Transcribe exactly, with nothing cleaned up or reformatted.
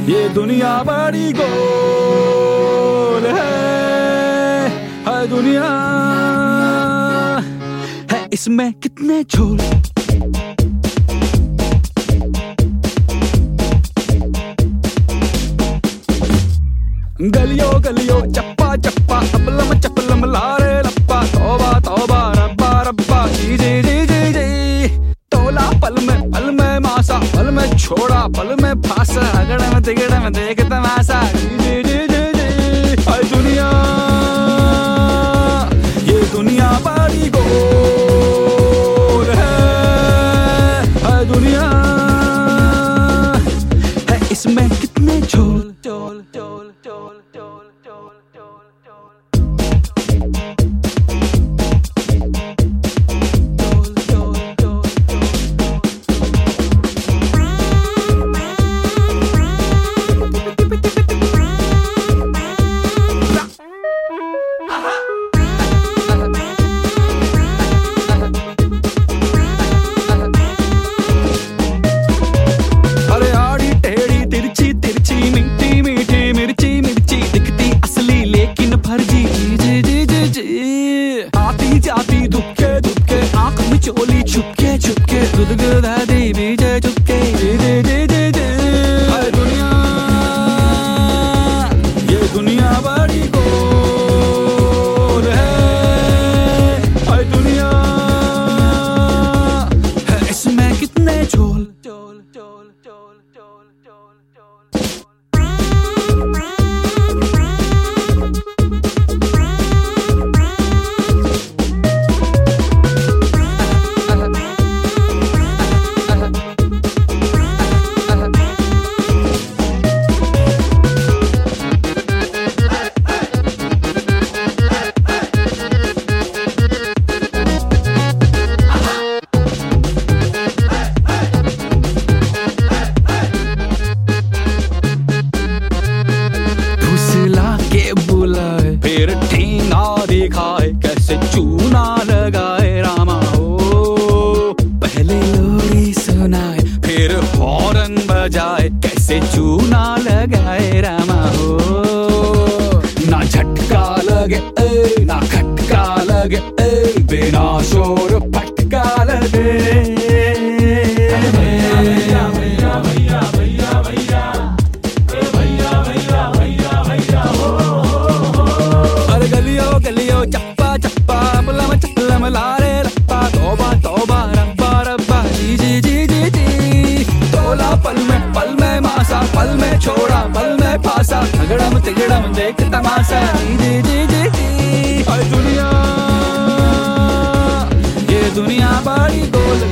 ये दुनिया बड़ी गोल है, है दुनिया है इसमें कितने झोल। गलियों गलियों चप्पा चप्पा अबलम चपलम लारे लप्पा, तौबा तौबा रब्बा रब्बा जी जी जी जी जी। तोला पल में पल में मासा, पल में छोड़ा पल में फांसा, अगड़ में तिगड़ में देख तमाशा जी जी जी जी जी। हाय दुनिया ये दुनिया बड़ी गोल है, हाय दुनिया है इसमें कितने झोल। झोल झोल झोल झोल झोल जाती दुबके दुबके आंख में चोली छुपके छुपके गुदगुदा दी बीजे चुपके जी जी जी जी जी। हाय दुनिया ये दुनिया बड़ी गोल है, हाय दुनिया है इसमें कितने झोल। झोल झोल झोल झोल झोल झोल। फिर ठेंगा दिखाए कैसे चूना लगाए रामा हो, पहले लोरी सुनाए फिर हॉर्न बजाए कैसे चूना लगाए रामा हो। ना झटका लगे ए, ना खटका लगे ए, बिना शोर फटका लगे। गलियों चप्पा चप्पा अबलम चपलम लारे लप्पा, तौबा तौबा रब्बा रब्बा जी जी जी जी जी। तोला पल में पल में मासा, पल में छोड़ा पल में फांसा, अगड़म तिगड़म देख तमाशा जी जी जी जी जी। हाय दुनिया ये दुनिया बड़ी गोल